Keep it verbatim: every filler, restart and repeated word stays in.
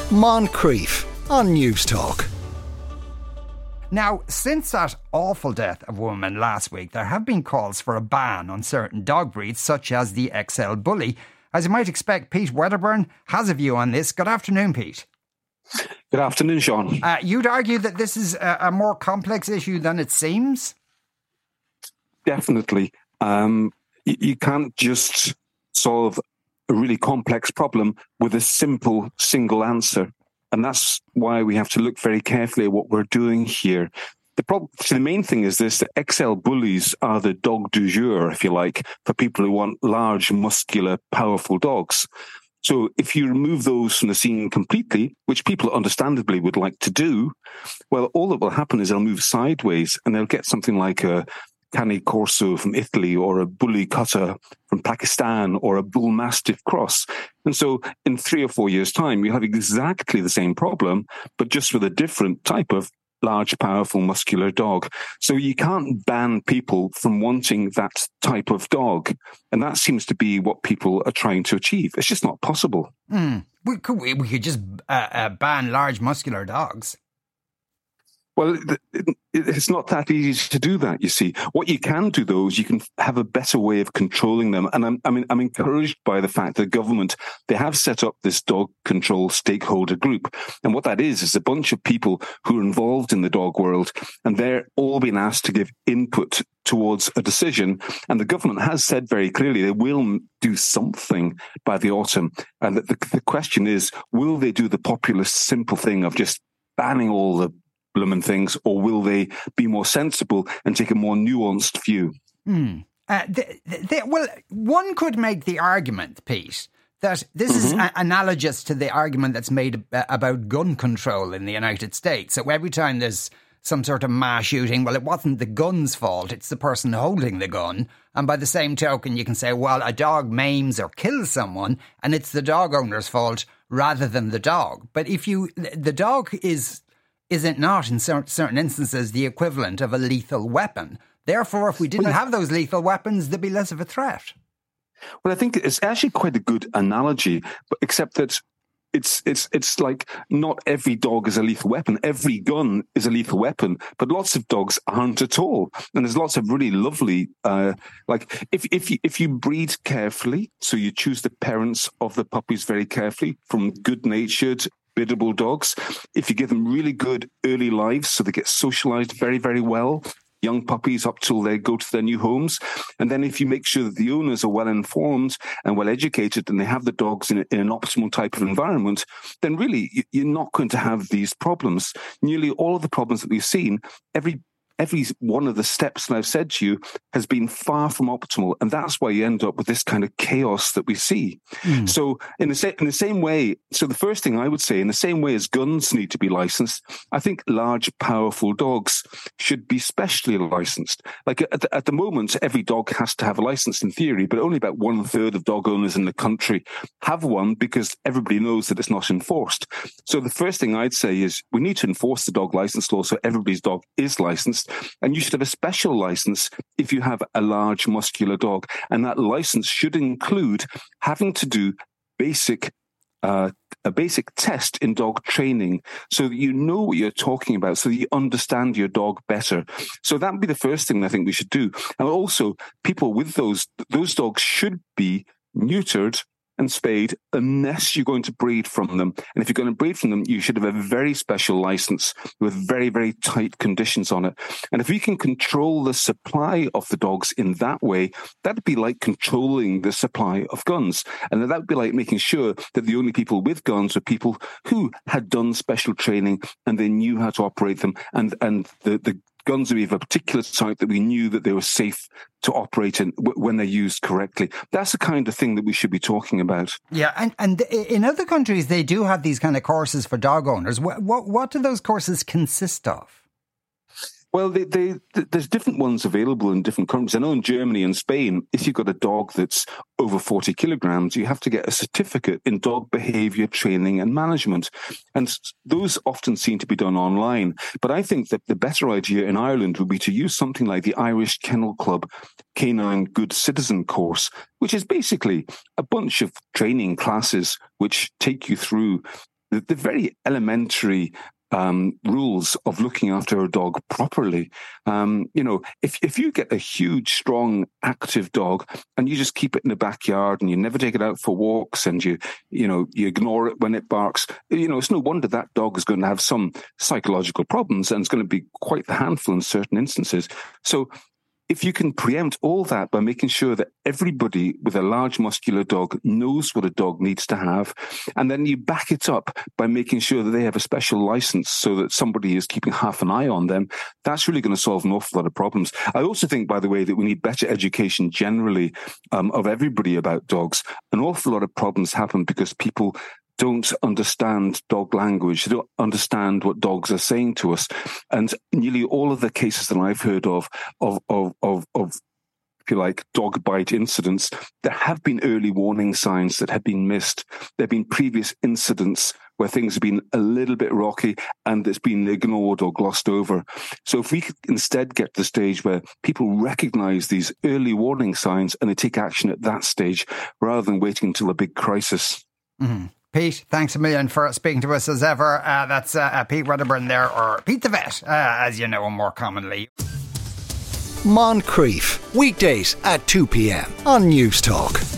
Moncrief on News Talk. Now, since that awful death of a woman last week, there have been calls for a ban on certain dog breeds, such as the X L Bully. As you might expect, Pete Wedderburn has a view on this. Good afternoon, Pete. Good afternoon, Sean. Uh, you'd argue that this is a, a more complex issue than it seems? Definitely. Um, you, you can't just solve a really complex problem with a simple single answer. And that's why we have to look very carefully at what we're doing here. The problem, so the main thing is this: that X L bullies are the dog du jour, if you like, for people who want large, muscular, powerful dogs. So if you remove those from the scene completely, which people understandably would like to do, well, all that will happen is they'll move sideways and they'll get something like a Cane Corso from Italy or a Bully Cutter from Pakistan or a Bull Mastiff cross. And so in three or four years' time, you have exactly the same problem, but just with a different type of large, powerful, muscular dog. So you can't ban people from wanting that type of dog. And that seems to be what people are trying to achieve. It's just not possible. Mm. We could, we could just uh, uh, ban large, muscular dogs. Well, it's not that easy to do that, you see. What you can do, though, is you can have a better way of controlling them. And I'm, I mean, I'm encouraged by the fact that the government, they have set up this dog control stakeholder group. And what that is, is a bunch of people who are involved in the dog world, and they're all being asked to give input towards a decision. And the government has said very clearly they will do something by the autumn. And the, the question is, will they do the populist simple thing of just banning all the blooming things, or will they be more sensible and take a more nuanced view? Mm. Uh, the, the, well, one could make the argument, Pete, that this mm-hmm. is a- analogous to the argument that's made about gun control in the United States. So every time there's some sort of mass shooting, well, it wasn't the gun's fault, it's the person holding the gun. And by the same token, you can say, well, a dog maims or kills someone, and it's the dog owner's fault rather than the dog. But if you, the dog is... is it not, in certain instances, the equivalent of a lethal weapon? Therefore, if we didn't have those lethal weapons, there'd be less of a threat. Well, I think it's actually quite a good analogy, but except that it's it's it's like not every dog is a lethal weapon. Every gun is a lethal weapon, but lots of dogs aren't at all. And there's lots of really lovely, uh, like if if you, if you breed carefully, so you choose the parents of the puppies very carefully from good-natured, biddable dogs. If you give them really good early lives, so they get socialized very, very well, young puppies up till they go to their new homes. And then if you make sure that the owners are well informed and well educated and they have the dogs in, in an optimal type of environment, then really you're not going to have these problems. Nearly all of the problems that we've seen, every Every one of the steps that I've said to you has been far from optimal. And that's why you end up with this kind of chaos that we see. Mm. So in the, sa- in the same way, so the first thing I would say, in the same way as guns need to be licensed, I think large, powerful dogs should be specially licensed. Like at the, at the moment, every dog has to have a license in theory, but only about one third of dog owners in the country have one because everybody knows that it's not enforced. So the first thing I'd say is we need to enforce the dog license law so everybody's dog is licensed. And you should have a special license if you have a large muscular dog. And that license should include having to do basic, uh, a basic test in dog training so that you know what you're talking about, so that you understand your dog better. So that would be the first thing I think we should do. And also, people with those, those dogs should be neutered and spayed unless you're going to breed from them. And if you're going to breed from them, you should have a very special license with very, very tight conditions on it. And if we can control the supply of the dogs in that way, that'd be like controlling the supply of guns. And that would be like making sure that the only people with guns were people who had done special training and they knew how to operate them. And, and the, the guns would be of a particular type that we knew that they were safe to operate in w- when they're used correctly. That's the kind of thing that we should be talking about. Yeah, and, and in other countries, they do have these kind of courses for dog owners. What, what, what do those courses consist of? Well, they, they, there's different ones available in different countries. I know in Germany and Spain, if you've got a dog that's over forty kilograms, you have to get a certificate in dog behavior training and management. And those often seem to be done online. But I think that the better idea in Ireland would be to use something like the Irish Kennel Club Canine Good Citizen course, which is basically a bunch of training classes which take you through the, the very elementary um, rules of looking after a dog properly. Um, you know, if if you get a huge, strong, active dog and you just keep it in the backyard and you never take it out for walks and you, you know, you ignore it when it barks, you know, it's no wonder that dog is going to have some psychological problems and it's going to be quite the handful in certain instances. So if you can preempt all that by making sure that everybody with a large muscular dog knows what a dog needs to have, and then you back it up by making sure that they have a special license so that somebody is keeping half an eye on them, that's really going to solve an awful lot of problems. I also think, by the way, that we need better education generally um, of everybody about dogs. An awful lot of problems happen because people don't understand dog language. They don't understand what dogs are saying to us. And nearly all of the cases that I've heard of, of, of, of, of if you like, dog bite incidents, there have been early warning signs that have been missed. There have been previous incidents where things have been a little bit rocky and it's been ignored or glossed over. So if we could instead get to the stage where people recognize these early warning signs and they take action at that stage rather than waiting until a big crisis. Mm-hmm. Pete, thanks a million for speaking to us as ever. Uh, that's uh, uh, Pete Wedderburn there, or Pete the Vet, uh, as you know him more commonly. Moncrief, weekdays at two p.m. on News Talk.